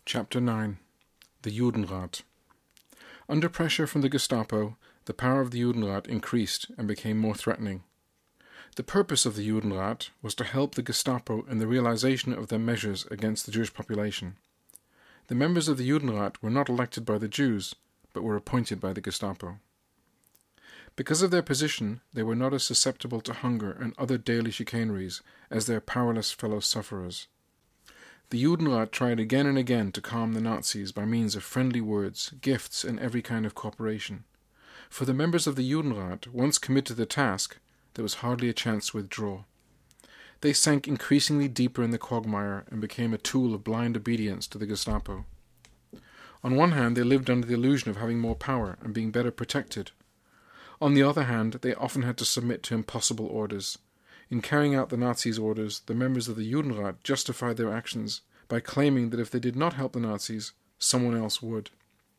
Chapter 9. The Judenrat. Under pressure from the Gestapo, the power of the Judenrat increased and became more threatening. The purpose of the Judenrat was to help the Gestapo in the realization of their measures against the Jewish population. The members of the Judenrat were not elected by the Jews, but were appointed by the Gestapo. Because of their position, they were not as susceptible to hunger and other daily chicaneries as their powerless fellow sufferers. The Judenrat tried again and again to calm the Nazis by means of friendly words, gifts, and every kind of cooperation. For the members of the Judenrat, once committed to the task, there was hardly a chance to withdraw. They sank increasingly deeper in the quagmire and became a tool of blind obedience to the Gestapo. On one hand, they lived under the illusion of having more power and being better protected. On the other hand, they often had to submit to impossible orders. In carrying out the Nazis' orders, the members of the Judenrat justified their actions by claiming that if they did not help the Nazis, someone else would.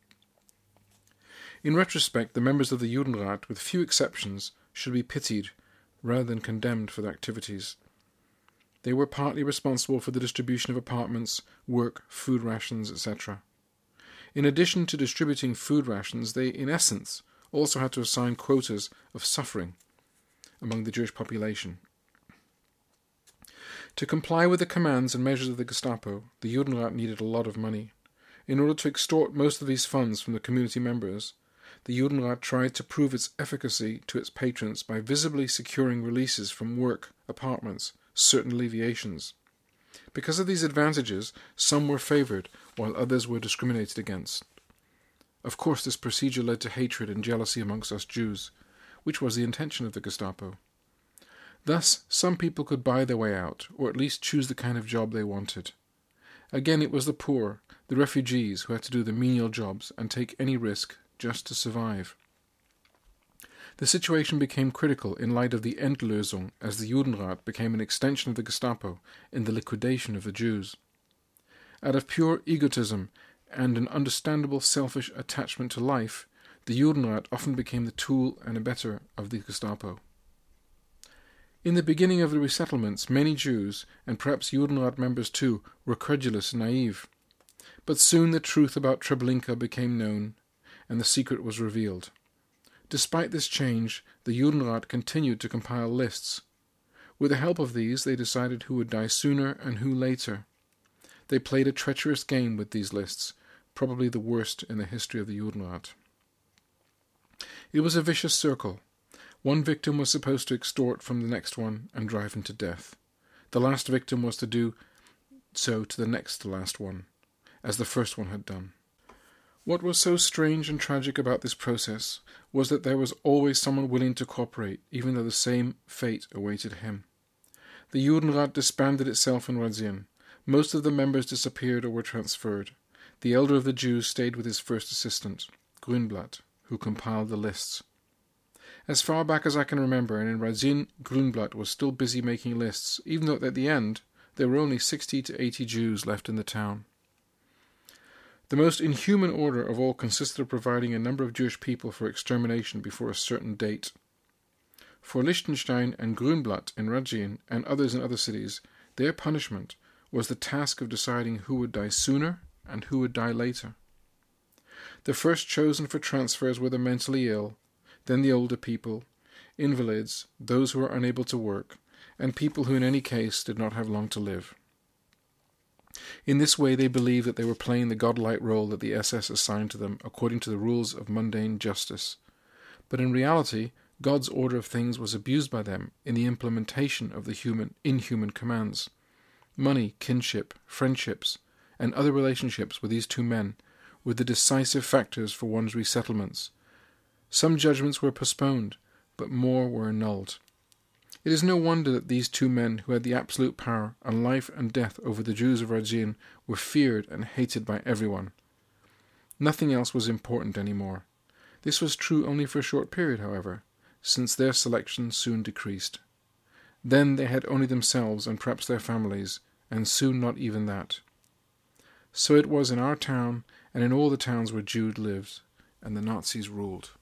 In retrospect, the members of the Judenrat, with few exceptions, should be pitied rather than condemned for their activities. They were partly responsible for the distribution of apartments, work, food rations, etc. In addition to distributing food rations, they, in essence, also had to assign quotas of suffering among the Jewish population. To comply with the commands and measures of the Gestapo, the Judenrat needed a lot of money. In order to extort most of these funds from the community members, the Judenrat tried to prove its efficacy to its patrons by visibly securing releases from work, apartments, certain alleviations. Because of these advantages, some were favoured, while others were discriminated against. Of course, this procedure led to hatred and jealousy amongst us Jews, which was the intention of the Gestapo. Thus, some people could buy their way out, or at least choose the kind of job they wanted. Again, it was the poor, the refugees, who had to do the menial jobs and take any risk just to survive. The situation became critical in light of the Endlösung, as the Judenrat became an extension of the Gestapo in the liquidation of the Jews. Out of pure egotism and an understandable selfish attachment to life, the Judenrat often became the tool and abettor of the Gestapo. In the beginning of the resettlements, many Jews, and perhaps Judenrat members too, were credulous and naive. But soon the truth about Treblinka became known, and the secret was revealed. Despite this change, the Judenrat continued to compile lists. With the help of these, they decided who would die sooner and who later. They played a treacherous game with these lists, probably the worst in the history of the Judenrat. It was a vicious circle. One victim was supposed to extort from the next one and drive him to death. The last victim was to do so to the next to last one, as the first one had done. What was so strange and tragic about this process was that there was always someone willing to cooperate, even though the same fate awaited him. The Judenrat disbanded itself in Radzin. Most of the members disappeared or were transferred. The elder of the Jews stayed with his first assistant, Grünblatt, who compiled the lists. As far back as I can remember, and in Radzin, Grünblatt was still busy making lists, even though at the end there were only 60 to 80 Jews left in the town. The most inhuman order of all consisted of providing a number of Jewish people for extermination before a certain date. For Lichtenstein and Grünblatt in Radzin and others in other cities, their punishment was the task of deciding who would die sooner and who would die later. The first chosen for transfers were the mentally ill, then the older people, invalids, those who were unable to work, and people who in any case did not have long to live. In this way they believed that they were playing the godlike role that the SS assigned to them according to the rules of mundane justice. But in reality, God's order of things was abused by them in the implementation of the inhuman commands. Money, kinship, friendships, and other relationships with these two men were the decisive factors for one's resettlements. Some judgments were postponed, but more were annulled. It is no wonder that these two men, who had the absolute power on life and death over the Jews of Radzin, were feared and hated by everyone. Nothing else was important anymore. This was true only for a short period, however, since their selection soon decreased. Then they had only themselves and perhaps their families, and soon not even that. So it was in our town and in all the towns where Jews lived, and the Nazis ruled.